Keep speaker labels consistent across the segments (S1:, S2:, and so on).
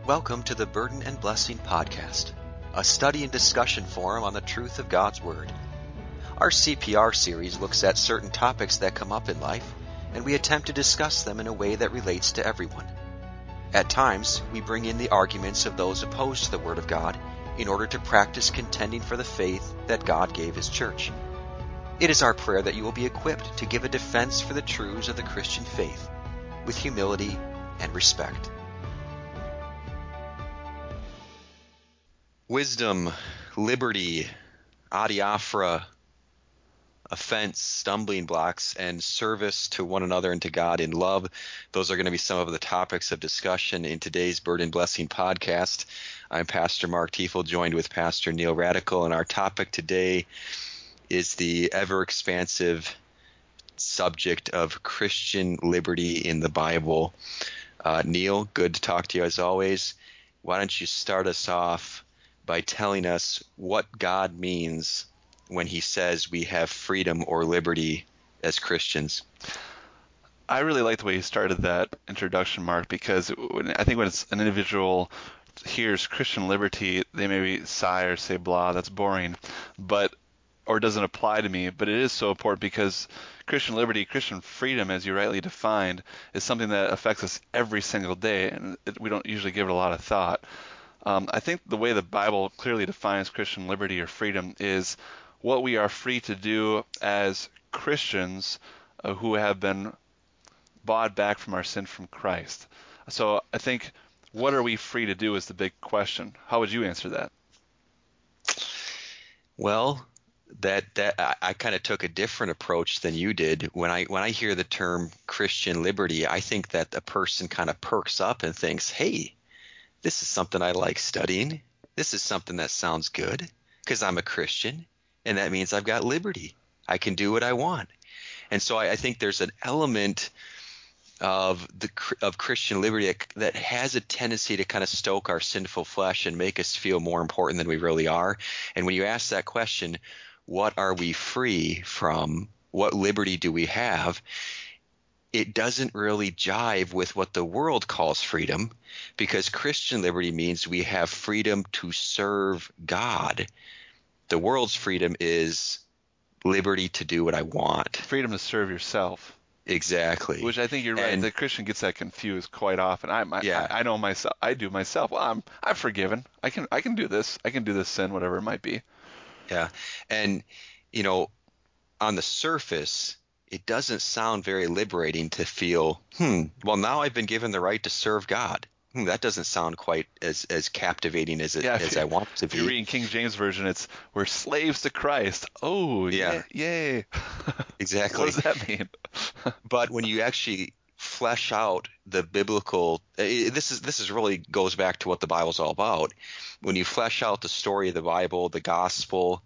S1: Welcome to the Burden and Blessing Podcast, a study and discussion forum on the truth of God's Word. Our CPR series looks at certain topics that come up in life, and we attempt to discuss them in a way that relates to everyone. At times, we bring in the arguments of those opposed to the Word of God in order to practice contending for the faith that God gave His church. It is our prayer that you will be equipped to give a defense for the truths of the Christian faith with humility and respect. Wisdom, liberty, adiaphora, offense, stumbling blocks, and service to one another and to God in love. Those are going to be some of the topics of discussion in today's Burden and Blessing podcast. I'm Pastor Mark Tiefel, joined with Pastor Neil Radical, and our topic today is the ever-expansive subject of Christian liberty in the Bible. Neil, good to talk to you as always. Why don't you start us off by telling us what God means when He says we have freedom or liberty as Christians?
S2: I really like the way you started that introduction, Mark, because I think when an individual hears Christian liberty, they maybe sigh or say, blah, that's boring, or doesn't apply to me, but it is so important because Christian liberty, Christian freedom, as you rightly defined, is something that affects us every single day, and we don't usually give it a lot of thought. I think the way the Bible clearly defines Christian liberty or freedom is what we are free to do as Christians who have been bought back from our sin from Christ. So I think, what are we free to do is the big question. How would you answer that?
S1: Well, that I kind of took a different approach than you did. When I hear the term Christian liberty, I think that a person kind of perks up and thinks, hey, this is something I like studying. This is something that sounds good because I'm a Christian, and that means I've got liberty. I can do what I want. And so I think there's an element of Christian liberty that has a tendency to kind of stoke our sinful flesh and make us feel more important than we really are. And when you ask that question, what are we free from? What liberty do we have? It doesn't really jive with what the world calls freedom, because Christian liberty means we have freedom to serve God. The world's freedom is liberty to do what I want.
S2: Freedom to serve yourself.
S1: Exactly.
S2: Which I think you're right. The Christian gets that confused quite often. I know myself. I do myself. Well, I'm forgiven. I can do this. I can do this sin, whatever it might be.
S1: Yeah, and on the surface, it doesn't sound very liberating to feel, well, now I've been given the right to serve God. That doesn't sound quite as captivating as I want it to be.
S2: If you're reading King James Version, it's we're slaves to Christ. Oh, yeah. Yay.
S1: Exactly.
S2: What does that mean?
S1: But when you actually flesh out the biblical, this is really goes back to what the Bible's all about. When you flesh out the story of the Bible, the gospel,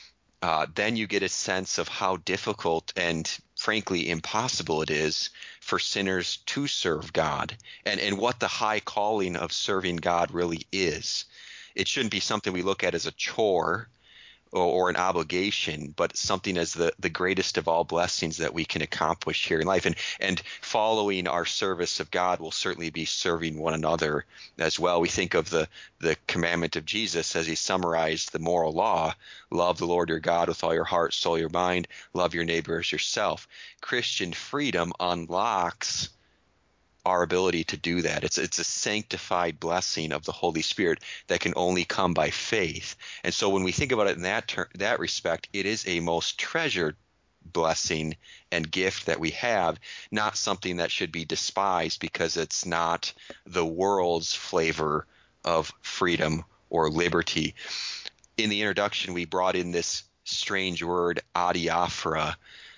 S1: then you get a sense of how difficult and frankly impossible it is for sinners to serve God, and what the high calling of serving God really is. It shouldn't be something we look at as a chore or an obligation, but something as the greatest of all blessings that we can accomplish here in life. And following our service of God will certainly be serving one another as well. We think of the commandment of Jesus as He summarized the moral law: love the Lord your God with all your heart, soul, your mind, love your neighbor as yourself. Christian freedom unlocks our ability to do that. It's a sanctified blessing of the Holy Spirit that can only come by faith. And so when we think about it in that respect, it is a most treasured blessing and gift that we have, not something that should be despised because it's not the world's flavor of freedom or liberty. In the introduction, we brought in this strange word, adiaphora.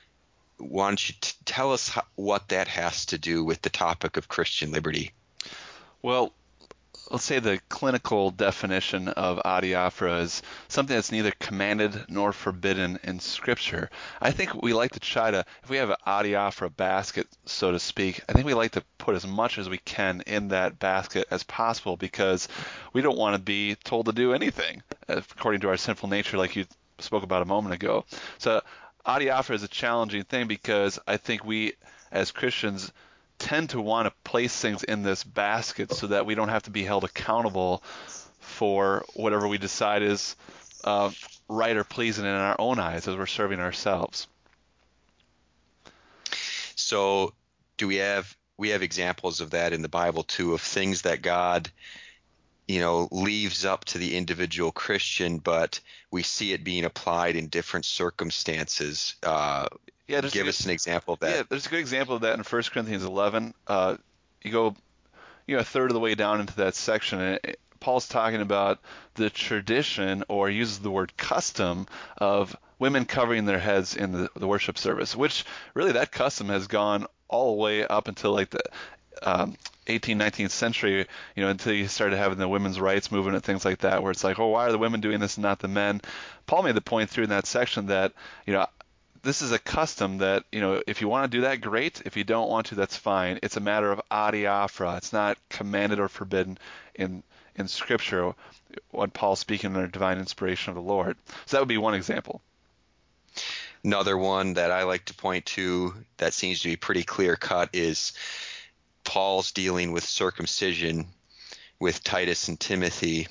S1: Why don't you tell us what that has to do with the topic of Christian liberty?
S2: Well, let's say the clinical definition of adiaphora is something that's neither commanded nor forbidden in Scripture. I think we like to try to, if we have an adiaphora basket, so to speak, I think we like to put as much as we can in that basket as possible because we don't want to be told to do anything according to our sinful nature, like you spoke about a moment ago. So adiaphora is a challenging thing because I think we as Christians tend to want to place things in this basket so that we don't have to be held accountable for whatever we decide is right or pleasing in our own eyes as we're serving ourselves.
S1: So do we have examples of that in the Bible too, of things that God, leaves up to the individual Christian, but we see it being applied in different circumstances? Give us an example of that.
S2: Yeah, there's a good example of that in 1 Corinthians 11. You go, a third of the way down into that section, and Paul's talking about the tradition, or he uses the word custom, of women covering their heads in the worship service, which really that custom has gone all the way up until like the 18th, 19th century, until you started having the women's rights movement and things like that, where it's like, oh, why are the women doing this and not the men? Paul made the point through in that section that, this is a custom that, if you want to do that, great. If you don't want to, that's fine. It's a matter of adiaphora. It's not commanded or forbidden in Scripture when Paul's speaking under divine inspiration of the Lord. So that would be one example.
S1: Another one that I like to point to that seems to be pretty clear cut is Paul's dealing with circumcision with Titus and Timothy.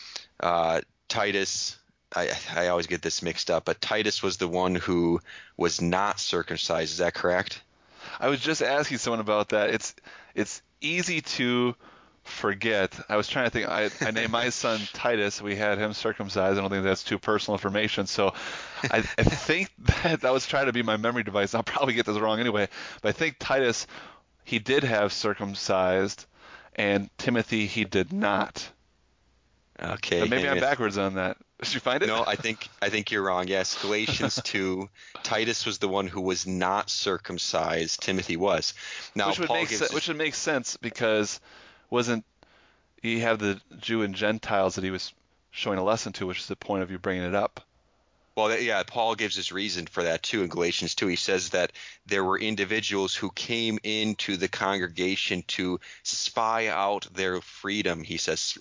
S1: Titus, I always get this mixed up, but Titus was the one who was not circumcised. Is that correct?
S2: I was just asking someone about that. It's easy to forget. I was trying to think. I named my son Titus. We had him circumcised. I don't think that's too personal information. So I think that was trying to be my memory device. I'll probably get this wrong anyway. But I think Titus, he did have circumcised, and Timothy, he did not.
S1: Okay.
S2: But maybe I'm backwards on that. Did you find it?
S1: No, I think you're wrong. Yes, Galatians 2, Titus was the one who was not circumcised. Timothy was. Now,
S2: which would make sense, because wasn't he have the Jew and Gentiles that he was showing a lesson to, which is the point of you bringing it up?
S1: Well, yeah, Paul gives his reason for that too in Galatians 2. He says that there were individuals who came into the congregation to spy out their freedom, he says,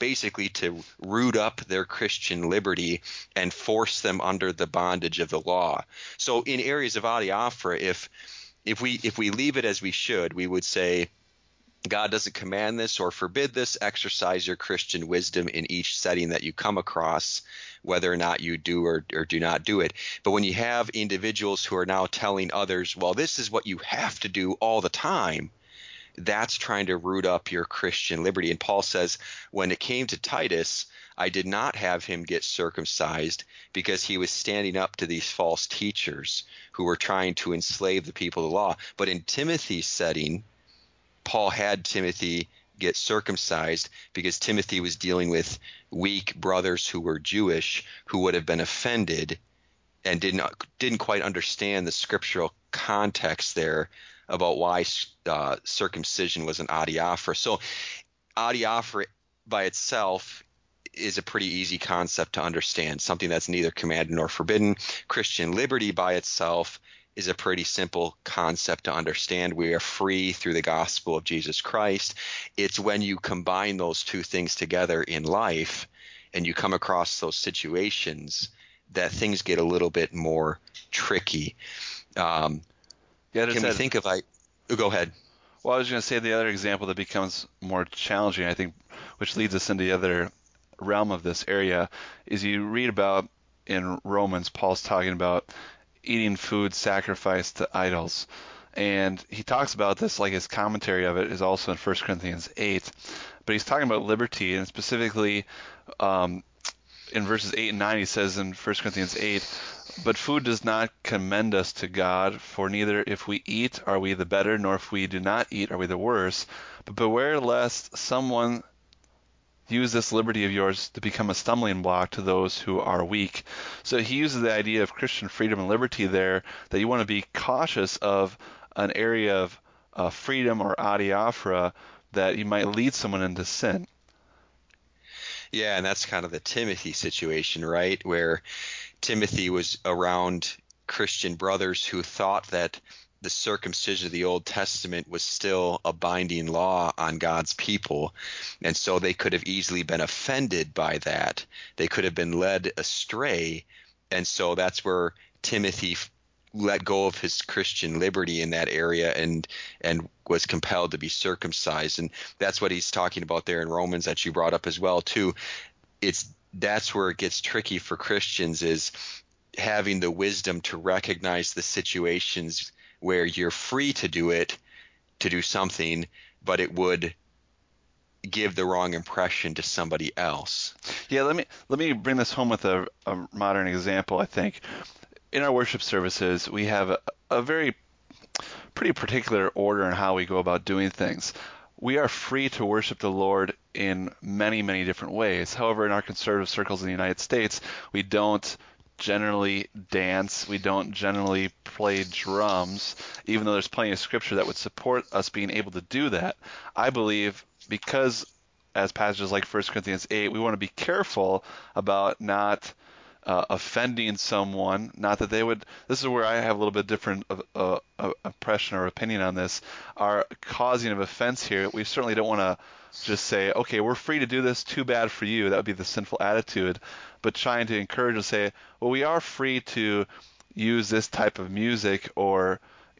S1: to root up their Christian liberty and force them under the bondage of the law. So in areas of adiaphora, if we leave it as we should, we would say, God doesn't command this or forbid this. Exercise your Christian wisdom in each setting that you come across, whether or not you do or do not do it. But when you have individuals who are now telling others, well, this is what you have to do all the time, that's trying to root up your Christian liberty. And Paul says, when it came to Titus, I did not have him get circumcised because he was standing up to these false teachers who were trying to enslave the people of the law. But in Timothy's setting, Paul had Timothy get circumcised because Timothy was dealing with weak brothers who were Jewish, who would have been offended and didn't quite understand the scriptural context there about why circumcision was an adiaphora. So adiaphora by itself is a pretty easy concept to understand, something that's neither commanded nor forbidden. Christian liberty by itself is a pretty simple concept to understand. We are free through the gospel of Jesus Christ. It's when you combine those two things together in life and you come across those situations that things get a little bit more tricky. Go ahead.
S2: Well, I was going to say the other example that becomes more challenging, I think, which leads us into the other realm of this area, is you read about in Romans, Paul's talking about eating food sacrificed to idols. And he talks about this, like his commentary of it is also in 1 Corinthians 8. But he's talking about liberty, and specifically in verses 8 and 9, he says in 1 Corinthians 8, but food does not commend us to God, for neither if we eat are we the better, nor if we do not eat are we the worse. But beware lest someone use this liberty of yours to become a stumbling block to those who are weak. So he uses the idea of Christian freedom and liberty there, that you want to be cautious of an area of freedom or adiaphora that you might lead someone into sin.
S1: Yeah, and that's kind of the Timothy situation, right? Where Timothy was around Christian brothers who thought that the circumcision of the Old Testament was still a binding law on God's people. And so they could have easily been offended by that. They could have been led astray. And so that's where Timothy let go of his Christian liberty in that area and was compelled to be circumcised. And that's what he's talking about there in Romans that you brought up as well too. That's where it gets tricky for Christians, is having the wisdom to recognize the situations where you're free to do it, to do something, but it would give the wrong impression to somebody else.
S2: Yeah, let me bring this home with a modern example. I think in our worship services we have a very pretty particular order in how we go about doing things. We are free to worship the Lord in many, many different ways. However, in our conservative circles in the United States, we don't generally dance. We don't generally play drums, even though there's plenty of scripture that would support us being able to do that. I believe because, as passages like 1 Corinthians 8, we want to be careful about not offending someone. Not that they would. This is where I have a little bit different impression or opinion on this. Our causing of offense here, we certainly don't want to just say, okay, we're free to do this, too bad for you. That would be the sinful attitude. But trying to encourage to say, well, we are free to use this type of music, or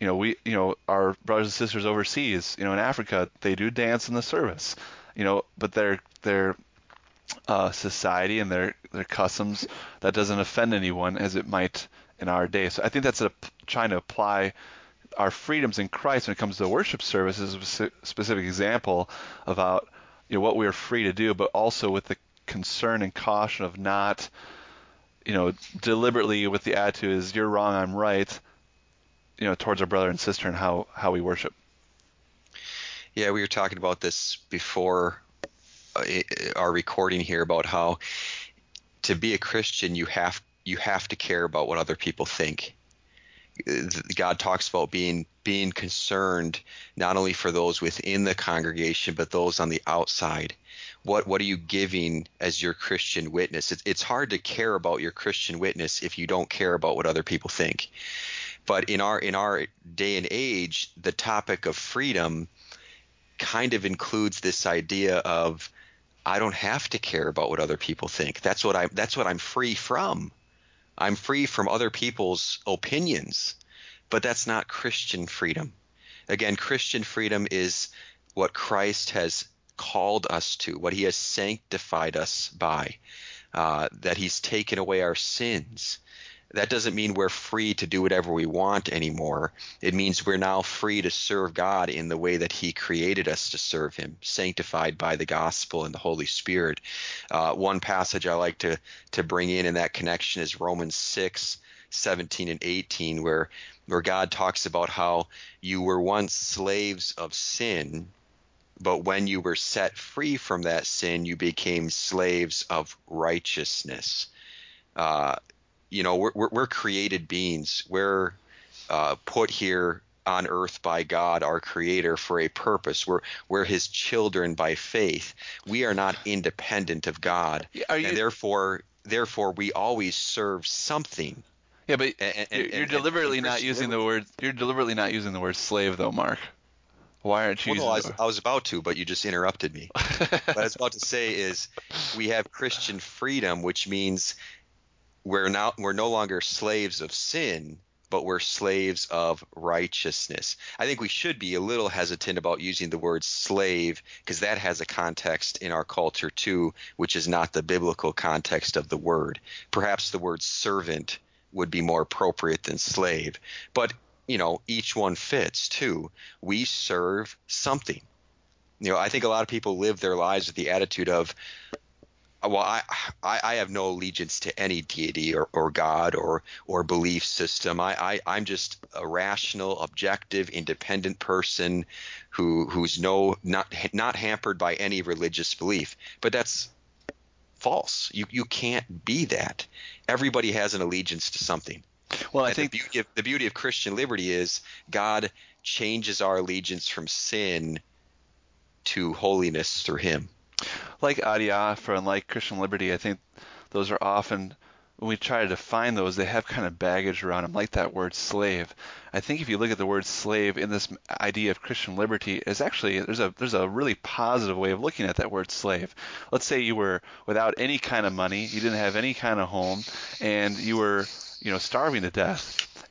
S2: our brothers and sisters overseas, in Africa, they do dance in the service, but their society and their customs, that doesn't offend anyone as it might in our day. So I think that's trying to apply our freedoms in Christ when it comes to the worship service is a specific example about what we are free to do, but also with the concern and caution of not deliberately with the attitude is you're wrong, I'm right, towards our brother and sister and how we worship.
S1: Yeah, we were talking about this before our recording here about how to be a Christian you have to care about what other people think. God talks about being concerned not only for those within the congregation but those on the outside. What are you giving as your Christian witness? It's hard to care about your Christian witness if you don't care about what other people think. But in our day and age, the topic of freedom kind of includes this idea of I don't have to care about what other people think. That's what I'm free from. I'm free from other people's opinions. But that's not Christian freedom. Again, Christian freedom is what Christ has called us to, what he has sanctified us by, that he's taken away our sins. That doesn't mean we're free to do whatever we want anymore. It means we're now free to serve God in the way that he created us to serve him, sanctified by the gospel and the Holy Spirit. One passage I like to bring in that connection is Romans 6:17 and 18, where God talks about how you were once slaves of sin, but when you were set free from that sin, you became slaves of righteousness. We're created beings. We're put here on earth by God, our Creator, for a purpose. We're his children by faith. We are not independent of God, and therefore we always serve something.
S2: Yeah, but you're deliberately not using the word. You're deliberately not using the word slave, though, Mark. Why aren't you using the word?
S1: I was about to, but you just interrupted me. What I was about to say is we have Christian freedom, which means we're no longer slaves of sin, but we're slaves of righteousness. I think we should be a little hesitant about using the word slave because that has a context in our culture too, which is not the biblical context of the word. Perhaps the word servant would be more appropriate than slave. But, each one fits too. We serve something. I think a lot of people live their lives with the attitude of, well, I have no allegiance to any deity or God or belief system. I'm just a rational, objective, independent person who's not hampered by any religious belief. But that's false. You can't be that. Everybody has an allegiance to something.
S2: Well, I think
S1: the beauty of Christian liberty is God changes our allegiance from sin to holiness through him.
S2: Like adiaphora and like Christian liberty, I think those are often, when we try to define those, they have kind of baggage around them, like that word slave. I think if you look at the word slave in this idea of Christian liberty, is actually there's a really positive way of looking at that word slave. Let's say you were without any kind of money, you didn't have any kind of home, and you were starving to death.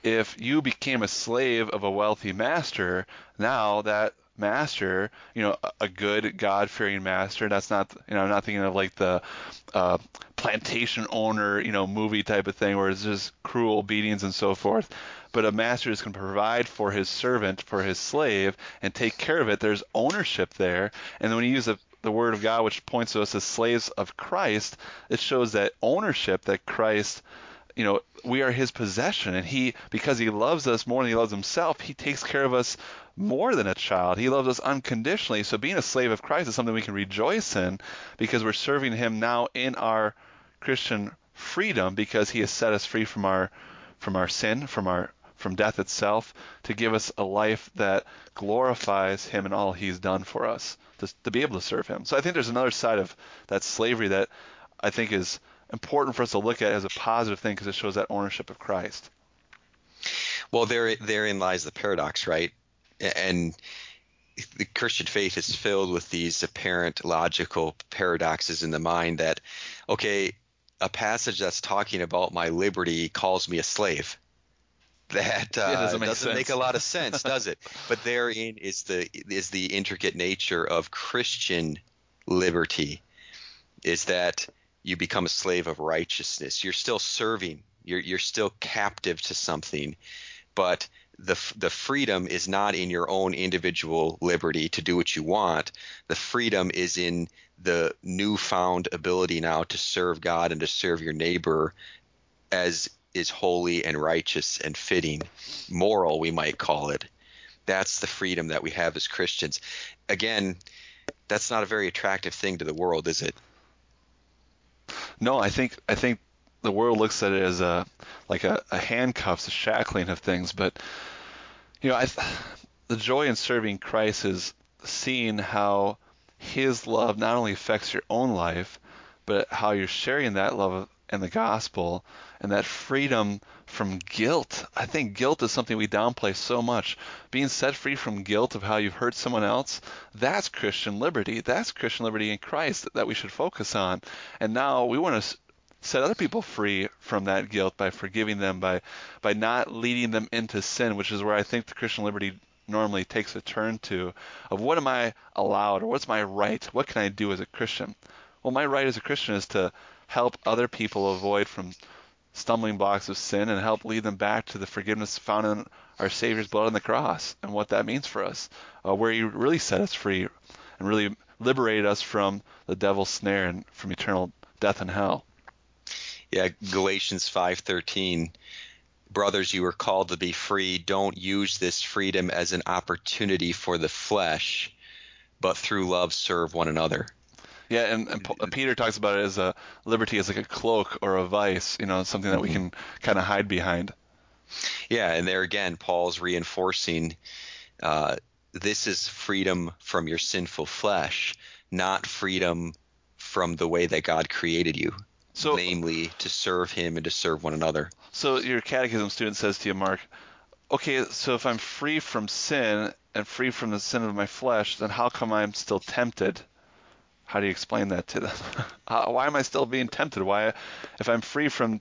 S2: if you became a slave of a wealthy master, now that master, a good God-fearing master, that's not, I'm not thinking of like the uh, plantation owner, movie type of thing where it's just cruel beatings and so forth. But a master is going to provide for his servant, for his slave, and take care of it. There's ownership there. And then when you use the word of God, which points to us as slaves of Christ, it shows that ownership that Christ, we are his possession, and because he loves us more than he loves himself, he takes care of us more than a child. He loves us unconditionally. So being a slave of Christ is something we can rejoice in, because we're serving him now in our Christian freedom, because he has set us free from our sin, from death itself, to give us a life that glorifies him and all he's done for us, to be able to serve him. So I think there's another side of that slavery that I think is important for us to look at as a positive thing, because it shows that ownership of Christ.
S1: Well, therein lies the paradox, right? And the Christian faith is filled with these apparent logical paradoxes in the mind that, okay, a passage that's talking about my liberty calls me a slave. That doesn't make a lot of sense, does it? But therein is the intricate nature of Christian liberty, is that you become a slave of righteousness. You're still serving. You're still captive to something, but the freedom is not in your own individual liberty to do what you want. The freedom is in the newfound ability now to serve God and to serve your neighbor as is holy and righteous and fitting, moral, we might call it. That's the freedom that we have as Christians. Again, that's not a very attractive thing to the world, is it?
S2: No, I think the world looks at it as a handcuffs, a shackling of things. But the joy in serving Christ is seeing how his love not only affects your own life, but how you're sharing that love and the gospel and that freedom from guilt. I think guilt is something we downplay so much. Being set free from guilt of how you've hurt someone else, that's Christian liberty. That's Christian liberty in Christ that we should focus on. And now we want to set other people free from that guilt by forgiving them, by not leading them into sin, which is where I think the Christian liberty normally takes a turn to, of what am I allowed, or what's my right, what can I do as a Christian? Well, my right as a Christian is to help other people avoid from stumbling blocks of sin and help lead them back to the forgiveness found in our Savior's blood on the cross and what that means for us, where he really set us free and really liberated us from the devil's snare and from eternal death and hell.
S1: Yeah, Galatians 5:13, brothers, you are called to be free. Don't use this freedom as an opportunity for the flesh, but through love serve one another.
S2: Yeah, and Peter talks about it as a liberty as like a cloak or a vice, something that we can kind of hide behind.
S1: Yeah, and there again, Paul's reinforcing this is freedom from your sinful flesh, not freedom from the way that God created you, namely to serve him and to serve one another.
S2: So your catechism student says to you, Mark, okay, so if I'm free from sin and free from the sin of my flesh, then how come I'm still tempted? How do you explain that to them? Why am I still being tempted? Why, if I'm free from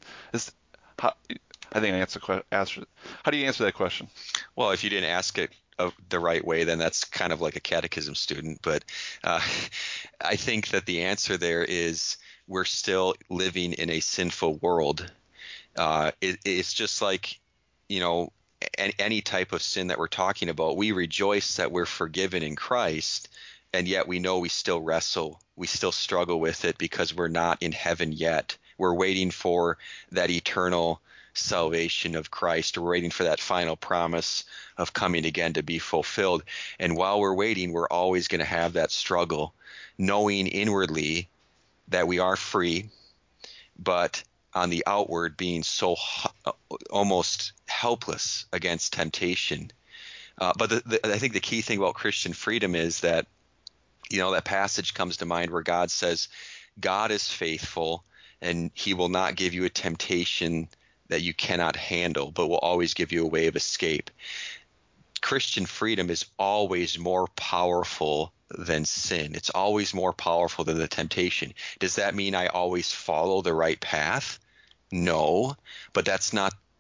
S2: I think I answer. How do you answer that question?
S1: Well, if you didn't ask it the right way, then that's kind of like a catechism student. But I think that the answer there is we're still living in a sinful world. It's just like, any type of sin that we're talking about. We rejoice that we're forgiven in Christ, and yet we know we still wrestle. We still struggle with it because we're not in heaven yet. We're waiting for that eternal salvation of Christ. We're waiting for that final promise of coming again to be fulfilled. And while we're waiting, we're always going to have that struggle, knowing inwardly that we are free, but on the outward being so almost helpless against temptation. But I think the key thing about Christian freedom is that, that passage comes to mind where God says, God is faithful and he will not give you a temptation that you cannot handle, but will always give you a way of escape. Christian freedom is always more powerful than sin. It's always more powerful than the temptation. Does that mean I always follow the right path? No, but that's not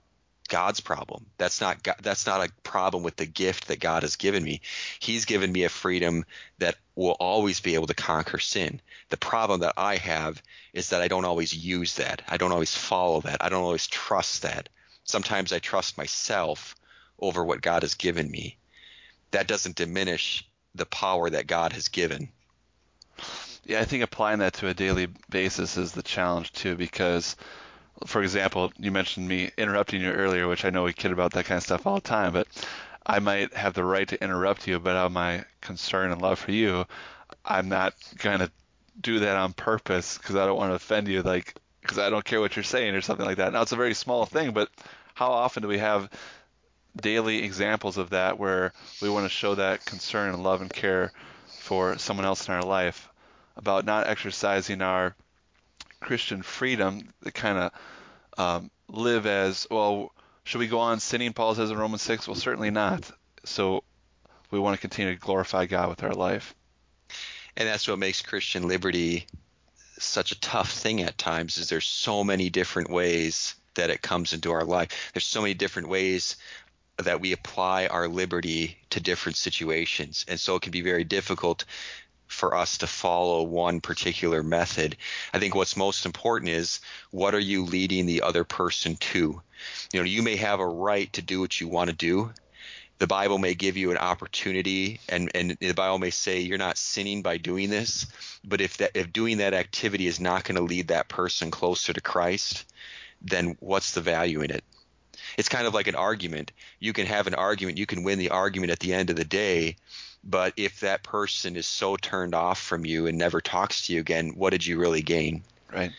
S1: God's problem. That's not a problem with the gift that God has given me. He's given me a freedom that will always be able to conquer sin. The problem that I have is that I don't always use that. I don't always follow that. I don't always trust that. Sometimes I trust myself over what God has given me. That doesn't diminish the power that God has given.
S2: Yeah, I think applying that to a daily basis is the challenge too, because, for example, you mentioned me interrupting you earlier, which I know we kid about that kind of stuff all the time, but I might have the right to interrupt you, but out of my concern and love for you, I'm not going to do that on purpose because I don't want to offend you, like, because I don't care what you're saying or something like that. Now, it's a very small thing, but how often do we have daily examples of that where we want to show that concern and love and care for someone else in our life, about not exercising our Christian freedom to kind of live as, well, should we go on sinning, Paul says in Romans 6? Well, certainly not. So we want to continue to glorify God with our life.
S1: And that's what makes Christian liberty such a tough thing at times, is there's so many different ways that it comes into our life. There's so many different ways that we apply our liberty to different situations. And so it can be very difficult for us to follow one particular method. I think what's most important is, what are you leading the other person to? You know, you may have a right to do what you want to do. The Bible may give you an opportunity, and the Bible may say you're not sinning by doing this. But if doing that activity is not going to lead that person closer to Christ, then what's the value in it? It's kind of like an argument. You can have an argument, you can win the argument at the end of the day, but if that person is so turned off from you and never talks to you again, what did you really gain?
S2: Right.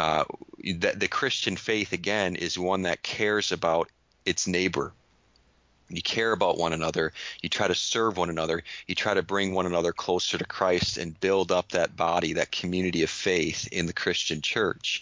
S1: The Christian faith, again, is one that cares about its neighbor. You care about one another. You try to serve one another. You try to bring one another closer to Christ and build up that body, that community of faith in the Christian church.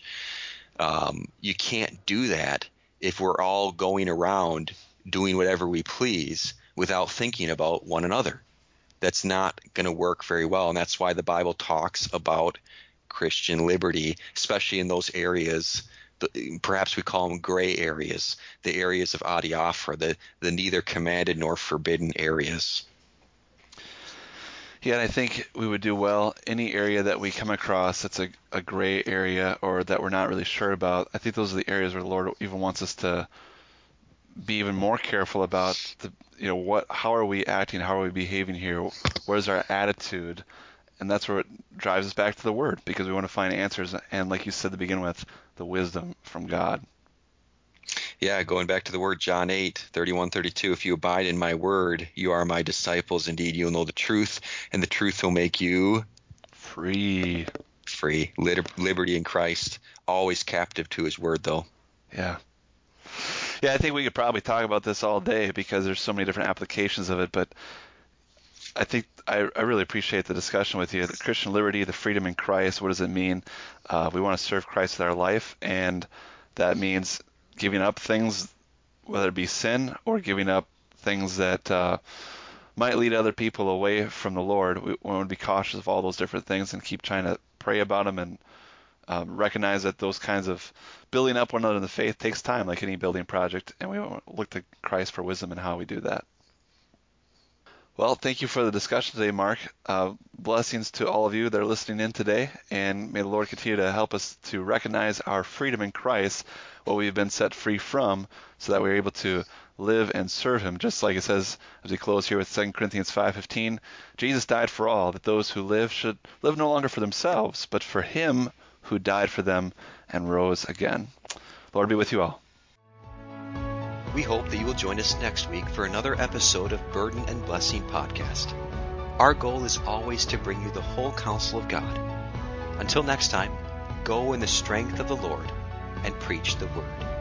S1: You can't do that if we're all going around doing whatever we please without thinking about one another. That's not going to work very well. And that's why the Bible talks about Christian liberty, especially in those areas. Perhaps we call them gray areas, the areas of adiaphora, the neither commanded nor forbidden areas.
S2: Yeah, and I think we would do well any area that we come across that's a gray area or that we're not really sure about. I think those are the areas where the Lord even wants us to be even more careful about how are we acting, how are we behaving here, where's our attitude, and that's where it drives us back to the Word, because we want to find answers, and like you said to begin with, the wisdom from God.
S1: Yeah, going back to the word, John 8:31-32, if you abide in my word, you are my disciples. Indeed, you will know the truth, and the truth will make you
S2: free.
S1: Liberty in Christ, always captive to his word, though.
S2: Yeah, I think we could probably talk about this all day because there's so many different applications of it, but I think I really appreciate the discussion with you. The Christian liberty, the freedom in Christ, what does it mean? We want to serve Christ with our life, and that means giving up things, whether it be sin or giving up things that might lead other people away from the Lord. We want to be cautious of all those different things and keep trying to pray about them and recognize that those kinds of building up one another in the faith takes time, like any building project, and we want to look to Christ for wisdom in how we do that. Well, thank you for the discussion today, Mark. Blessings to all of you that are listening in today, and may the Lord continue to help us to recognize our freedom in Christ, what we've been set free from, so that we're able to live and serve him, just like it says as we close here with 2 Corinthians 5:15. Jesus died for all, that those who live should live no longer for themselves, but for him who died for them and rose again. Lord be with you all.
S1: We hope that you will join us next week for another episode of Burden and Blessing Podcast. Our goal is always to bring you the whole counsel of God. Until next time, go in the strength of the Lord and preach the word.